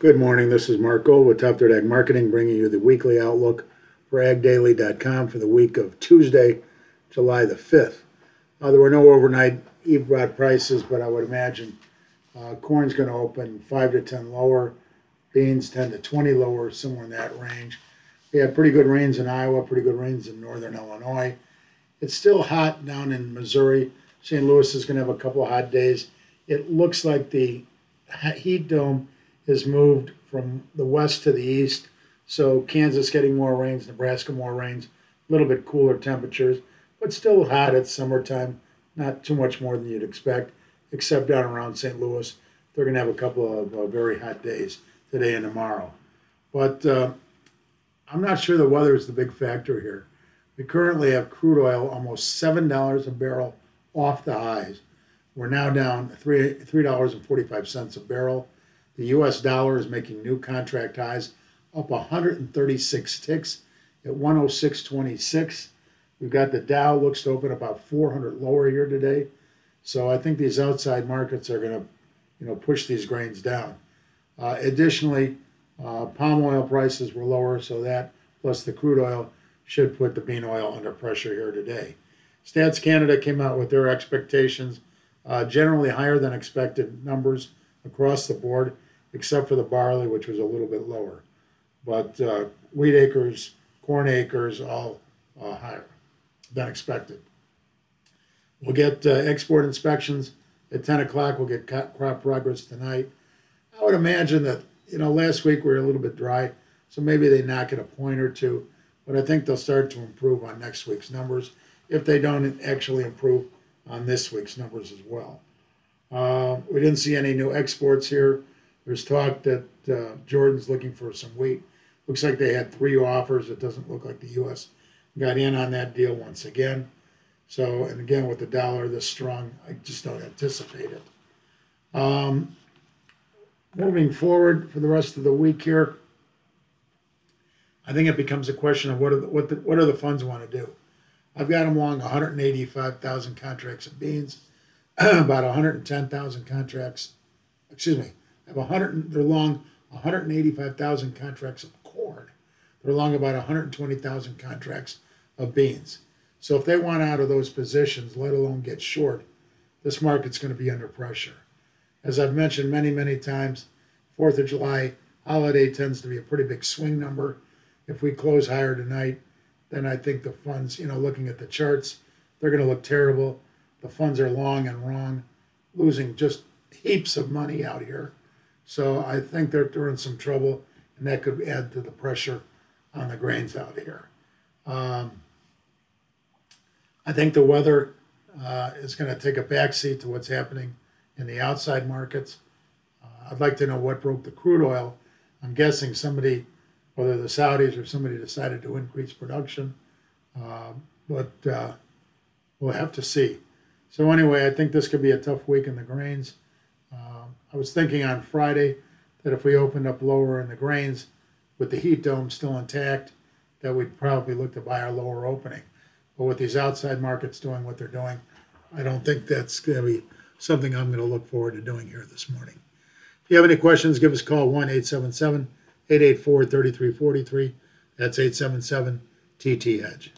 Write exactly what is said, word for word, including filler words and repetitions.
Good morning. This is Mark Gold with Top Third Ag Marketing, bringing you the weekly outlook for ag daily dot com for the week of Tuesday, July the fifth. Uh, there were no overnight E B R O T prices, but I would imagine uh, corn's going to open five to ten lower, beans ten to twenty lower, somewhere in that range. We had pretty good rains in Iowa, pretty good rains in northern Illinois. It's still hot down in Missouri. Saint Louis is going to have a couple of hot days. It looks like the heat dome is moved from the west to the east. So Kansas getting more rains, Nebraska more rains, a little bit cooler temperatures, but still hot at summertime. Not too much more than you'd expect, except down around Saint Louis. They're going to have a couple of uh, very hot days today and tomorrow. But uh, I'm not sure the weather is the big factor here. We currently have crude oil almost seven dollars a barrel off the highs. We're now down three dollars and forty-five cents a barrel. The U S dollar is making new contract highs, up one hundred thirty-six ticks at one oh six twenty-six. We've got the Dow looks to open about four hundred lower here today. So I think these outside markets are going to, you know, push these grains down. Uh, additionally, uh, palm oil prices were lower, so that plus the crude oil should put the bean oil under pressure here today. Stats Canada came out with their expectations, uh, generally higher than expected numbers across the board, except for the barley, which was a little bit lower. But uh, wheat acres, corn acres, all uh, higher than expected. We'll get uh, export inspections at ten o'clock. We'll get crop progress tonight. I would imagine that, you know, last week we were a little bit dry, so maybe they knock it a point or two. But I think they'll start to improve on next week's numbers if they don't actually improve on this week's numbers as well. Uh, we didn't see any new exports here. There's talk that uh, Jordan's looking for some wheat. Looks like they had three offers. It doesn't look like the U S got in on that deal once again. So, and again, with the dollar this strong, I just don't anticipate it. Um, moving forward for the rest of the week here, I think it becomes a question of what are the, what the, what do the funds want to do. I've got them long one hundred eighty-five thousand contracts of beans, about one hundred ten thousand contracts. Excuse me, I have one hundred. They're long one hundred eighty-five thousand contracts of corn. They're long about one hundred twenty thousand contracts of beans. So if they want out of those positions, let alone get short, this market's going to be under pressure. As I've mentioned many, many times, Fourth of July holiday tends to be a pretty big swing number. If we close higher tonight, then I think the funds, you know, looking at the charts, they're going to look terrible. The funds are long and wrong, losing just heaps of money out here. So I think they're, they're in some trouble, and that could add to the pressure on the grains out here. Um, I think the weather uh, is going to take a backseat to what's happening in the outside markets. Uh, I'd like to know what broke the crude oil. I'm guessing somebody, whether the Saudis or somebody, decided to increase production. Uh, but uh, we'll have to see. So anyway, I think this could be a tough week in the grains. Uh, I was thinking on Friday that if we opened up lower in the grains with the heat dome still intact, that we'd probably look to buy our lower opening. But with these outside markets doing what they're doing, I don't think that's going to be something I'm going to look forward to doing here this morning. If you have any questions, give us a call, one eight seven seven, eight eight four, three three four three. That's eight seven seven T T Edge.